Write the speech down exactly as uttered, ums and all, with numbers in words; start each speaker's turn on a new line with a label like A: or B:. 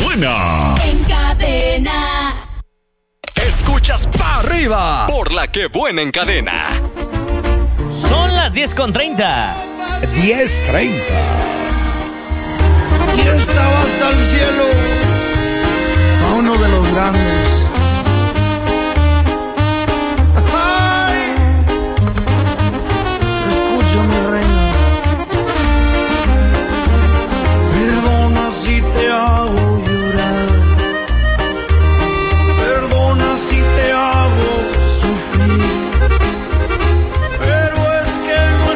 A: buena.
B: En Cadena.
A: Escuchas pa' arriba por La Que Buena en Cadena.
C: Son las diez con treinta.
A: diez treinta.
D: Y estaba hasta el cielo a uno de los grandes